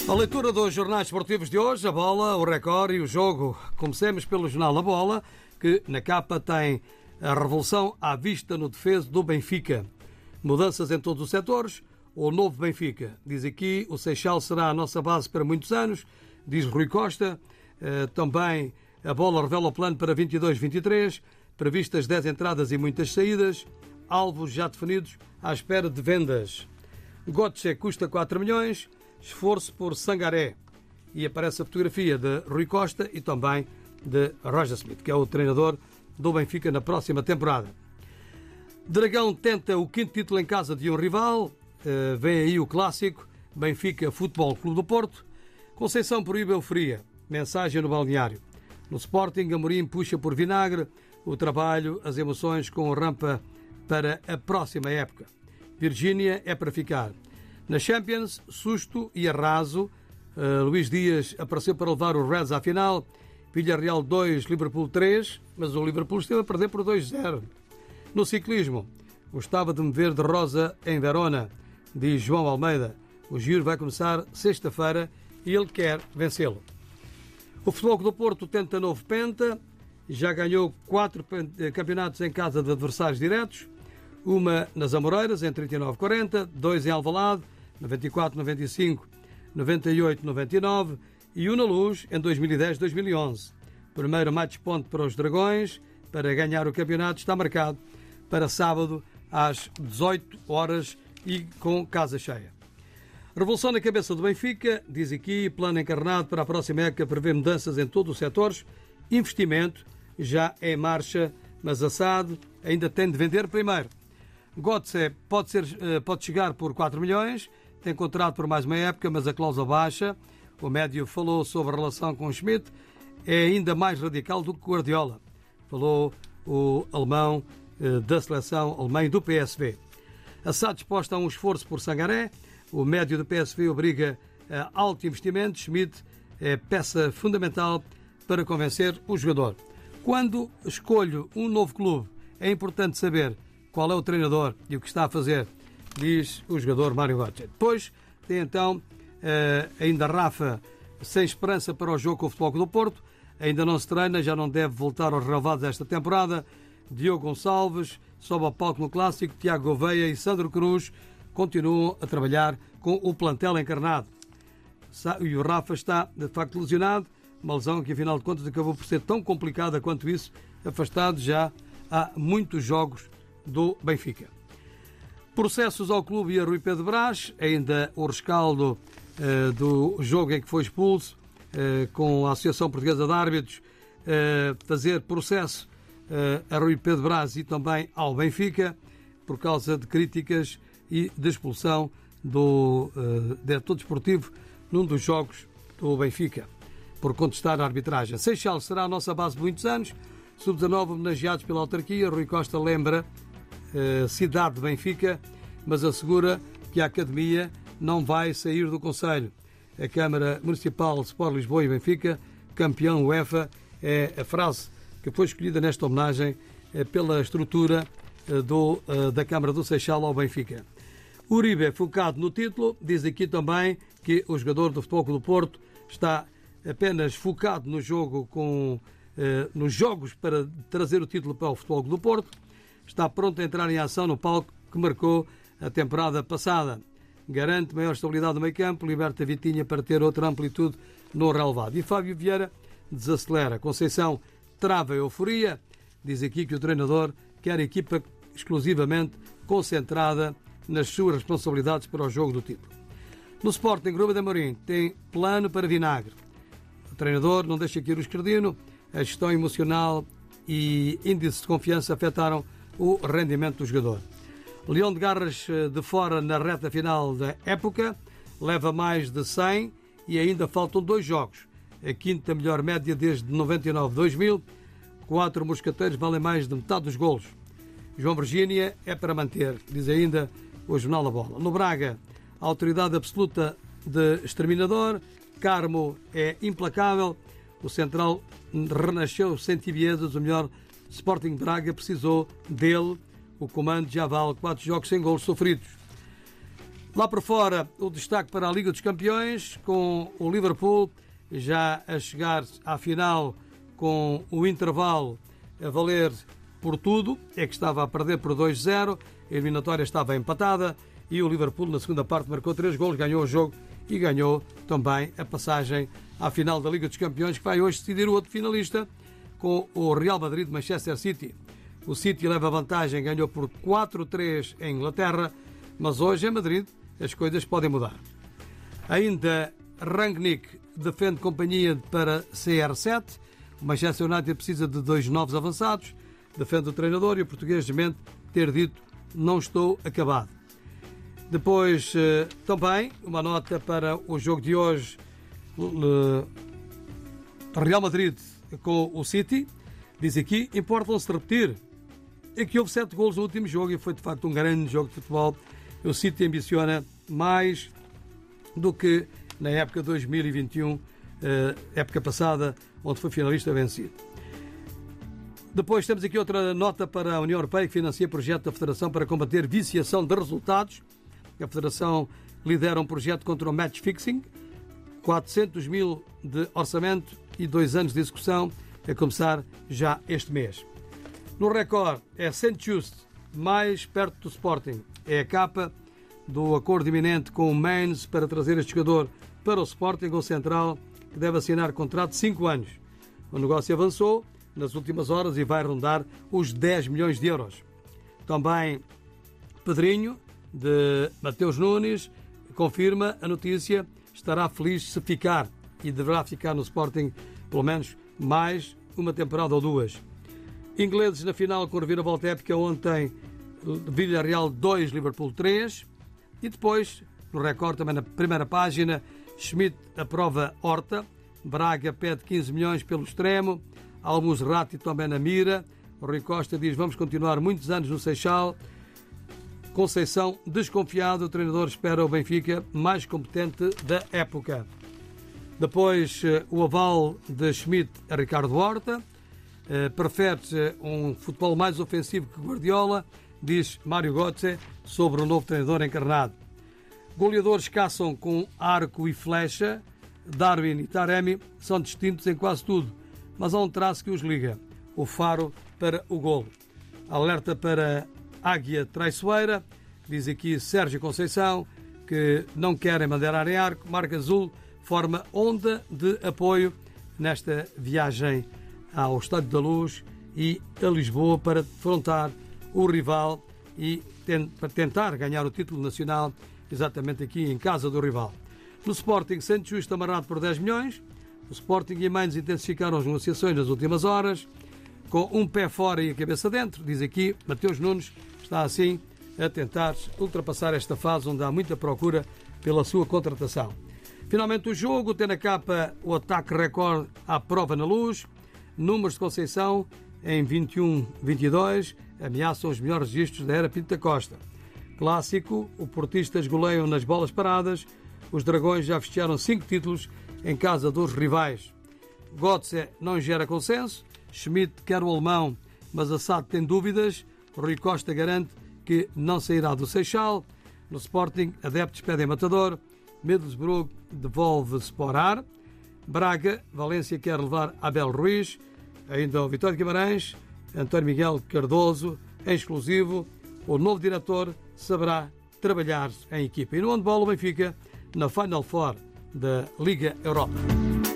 A leitura dos jornais esportivos de hoje, a bola, o recorde e o jogo. Comecemos pelo jornal A Bola, que na capa tem a revolução à vista no defeso do Benfica. Mudanças em todos os setores, o novo Benfica. Diz aqui, o Seixal será a nossa base para muitos anos, diz Rui Costa. Também a bola revela o plano para 22-23, previstas 10 entradas e muitas saídas, alvos já definidos à espera de vendas. Götze custa 4 milhões, esforço por Sangaré. E aparece a fotografia de Rui Costa e também de Roger Smith, que é o treinador do Benfica na próxima temporada. Dragão tenta o 5º título em casa de um rival. Vem aí o clássico Benfica Futebol Clube do Porto. Conceição proíbe euforia. Mensagem no balneário. No Sporting, Amorim puxa por vinagre o trabalho, as emoções com rampa para a próxima época. Virgínia é para ficar. Na Champions, susto e arraso. Luís Dias apareceu para levar os Reds à final. Villarreal 2, Liverpool 3, mas o Liverpool esteve a perder por 2-0. No ciclismo, gostava de me ver de rosa em Verona, diz João Almeida. O Giro vai começar sexta-feira e ele quer vencê-lo. O Futebol Clube do Porto tenta novo penta, já ganhou 4 campeonatos em casa de adversários diretos, uma nas Amoreiras em 39-40, 2 em Alvalade, 94-95, 98-99 e na Luz em 2010-2011. Primeiro match point para os Dragões para ganhar o campeonato está marcado para sábado às 18 horas e com casa cheia. Revolução na cabeça do Benfica, diz aqui, plano encarnado para a próxima época prevê mudanças em todos os setores, investimento já é em marcha, mas assado ainda tem de vender primeiro. Götze pode chegar por 4 milhões, tem contrato por mais uma época, mas a cláusula baixa. O médio falou sobre a relação com Schmidt, é ainda mais radical do que Guardiola. Falou o alemão da seleção alemã do PSV. Assad disposta a um esforço por Sangaré, o médio do PSV obriga a alto investimento. Schmidt é peça fundamental para convencer o jogador. Quando escolho um novo clube, é importante saber qual é o treinador e o que está a fazer, diz o jogador Mário Götze. Depois tem então ainda Rafa sem esperança para o jogo com o Futebol Clube do Porto. Ainda não se treina, já não deve voltar aos relevados esta temporada. Diogo Gonçalves sobe ao palco no Clássico. Tiago Gouveia e Sandro Cruz continuam a trabalhar com o plantel encarnado. E o Rafa está, de facto, lesionado. Uma lesão que, afinal de contas, acabou por ser tão complicada quanto isso, afastado já há muitos jogos do Benfica. Processos ao clube e a Rui Pedro Brás, ainda o rescaldo do jogo em que foi expulso, com a Associação Portuguesa de Árbitros, fazer processo a Rui Pedro Brás e também ao Benfica, por causa de críticas e de expulsão do diretor desportivo num dos jogos do Benfica, por contestar a arbitragem. Seixal será a nossa base de muitos anos. Sub-19 homenageados pela autarquia. Rui Costa lembra cidade de Benfica, mas assegura que a academia não vai sair do Conselho. A Câmara Municipal de Sport Lisboa e Benfica, campeão UEFA, é a frase que foi escolhida nesta homenagem pela estrutura da Câmara do Seixal ao Benfica. Uribe é focado no título, diz aqui também que o jogador do Futebol Clube do Porto está apenas focado no jogo nos jogos para trazer o título para o Futebol Clube do Porto. Está pronto a entrar em ação no palco que marcou a temporada passada. Garante maior estabilidade no meio-campo, liberta Vitinha para ter outra amplitude no relevado. E Fábio Vieira desacelera. Conceição trava a euforia. Diz aqui que o treinador quer a equipa exclusivamente concentrada nas suas responsabilidades para o jogo do título. No Sporting, Ruben Amorim tem plano para vinagre. O treinador não deixa cair o escardino. A gestão emocional e índice de confiança afetaram o rendimento do jogador. Leão de Garras de fora na reta final da época, leva mais de 100 e ainda faltam 2 jogos. A quinta melhor média desde 99-2000. 4 moscateiros valem mais de metade dos golos. João Virgínia é para manter, diz ainda o Jornal da Bola. No Braga, a autoridade absoluta de exterminador. Carmo é implacável. O central renasceu sem tibiezas. O melhor Sporting Braga precisou dele. O comando já vale 4 jogos sem golos sofridos. Lá por fora, o destaque para a Liga dos Campeões, com o Liverpool já a chegar à final com o intervalo a valer por tudo, é que estava a perder por 2-0, a eliminatória estava empatada e o Liverpool na segunda parte marcou 3 golos, ganhou o jogo e ganhou também a passagem à final da Liga dos Campeões, que vai hoje decidir o outro finalista com o Real Madrid de Manchester City. O City leva vantagem, ganhou por 4-3 em Inglaterra, mas hoje em Madrid as coisas podem mudar. Ainda Rangnick defende companhia para CR7. O Manchester United precisa de 2 novos avançados. Defende o treinador e o português desmente ter dito não estou acabado. Depois também uma nota para o jogo de hoje. Real Madrid com o City. Diz aqui, importam-se repetir. É que houve 7 golos no último jogo e foi de facto um grande jogo de futebol. O City ambiciona mais do que na época 2021, época passada, onde foi finalista vencido. Depois temos aqui outra nota para a União Europeia, que financia projeto da Federação para combater viciação de resultados. A Federação lidera um projeto contra o match fixing, 400 mil de orçamento e 2 anos de execução, a começar já este mês. No Record é St. Just, mais perto do Sporting. É a capa do acordo iminente com o Mainz para trazer este jogador para o Sporting, o central, que deve assinar contrato de 5 anos. O negócio avançou nas últimas horas e vai rondar os 10 milhões de euros. Também Pedrinho, de Mateus Nunes, confirma a notícia, estará feliz se ficar e deverá ficar no Sporting pelo menos mais uma temporada ou 2. Ingleses na final com reviravolta épica ontem, Villarreal 2, Liverpool 3. E depois, no Record, também na primeira página, Schmidt aprova Horta, Braga pede 15 milhões pelo extremo, Al-Musrati também na mira, Rui Costa diz vamos continuar muitos anos no Seixal, Conceição desconfiado, o treinador espera o Benfica mais competente da época. Depois, o aval de Schmidt a Ricardo Horta, prefere um futebol mais ofensivo que Guardiola, diz Mário Götze sobre o novo treinador encarnado. Goleadores caçam com arco e flecha. Darwin e Taremi são distintos em quase tudo, mas há um traço que os liga: o faro para o golo. Alerta para Águia Traiçoeira, diz aqui Sérgio Conceição, que não querem bandeirar em arco. Marca Azul forma onda de apoio nesta viagem ao Estádio da Luz e a Lisboa para defrontar o rival e para tentar ganhar o título nacional exatamente aqui em casa do rival. No Sporting, Santos Justo amarrado por 10 milhões. O Sporting e a Mainz intensificaram as negociações nas últimas horas, com um pé fora e a cabeça dentro. Diz aqui, Mateus Nunes está assim a tentar ultrapassar esta fase onde há muita procura pela sua contratação. Finalmente o jogo tem na capa o ataque recorde à prova na Luz. Números de Conceição em 21-22 ameaçam os melhores registros da era Pinto da Costa. Clássico, o Portistas goleiam nas bolas paradas. Os Dragões já festejaram 5 títulos em casa dos rivais. Götze não gera consenso. Schmidt quer o alemão, mas Assad tem dúvidas. Rui Costa garante que não sairá do Seixal. No Sporting, adeptos pedem Matador. Middlesbrough devolve Sporar. Braga, Valência quer levar Abel Ruiz. Ainda o Vitória de Guimarães, António Miguel Cardoso, em exclusivo. O novo diretor saberá trabalhar em equipa. E no handball, o Benfica, na Final Four da Liga Europa.